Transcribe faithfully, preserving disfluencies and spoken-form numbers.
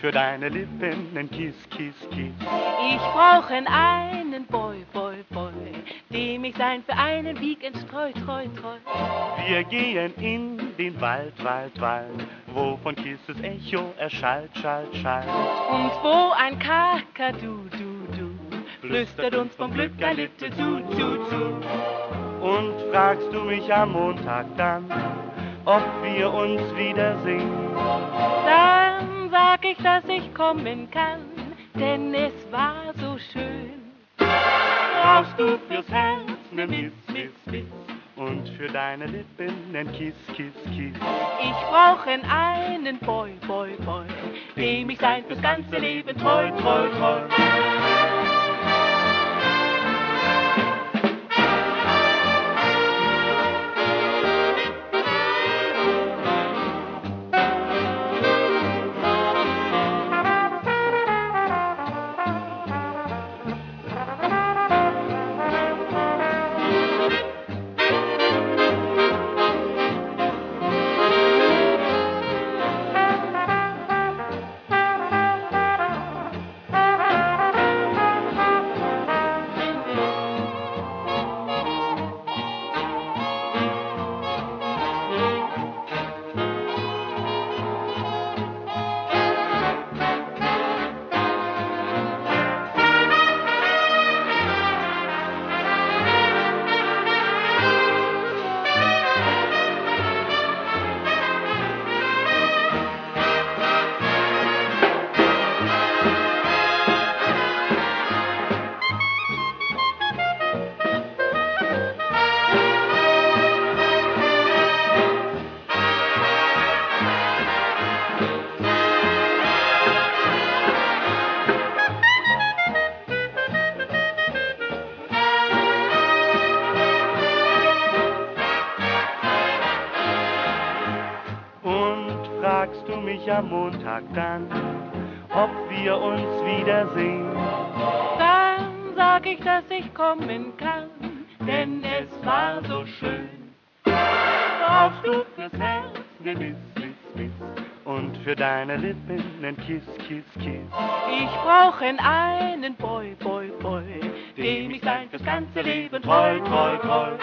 für deine Lippen nen Kiss, Kiss, Kiss. Ich brauche einen Boy, Boy, Boy, dem ich sein für einen Weekend treu, treu, treu. Wir gehen in den Wald, Wald, Wald, wo von Kisses Echo erschallt, schallt, schallt. Und wo ein Kakadu, du, du, flüstert uns vom Glück ein Lied zu, zu, zu. Und fragst du mich am Montag dann, ob wir uns wiedersehen? Dann sag ich, dass ich kommen kann, denn es war so schön. Brauchst du fürs Herz ne Miss, Miss, Miss und für deine Lippen nen Kiss, Kiss, Kiss. Ich brauche einen Boy, Boy, Boy, dem ich sein fürs ganze Leben treu, treu, treu. Fragst du mich am Montag dann, ob wir uns wiedersehen? Dann sag ich, dass ich kommen kann, denn es war so schön. Brauchst du fürs Herz ne Miss, Miss, Miss und für deine Lippen nen Kiss, Kiss, Kiss. Ich brauche einen Boy, Boy, Boy, dem ich sein fürs ganze Leben treu, treu, treu.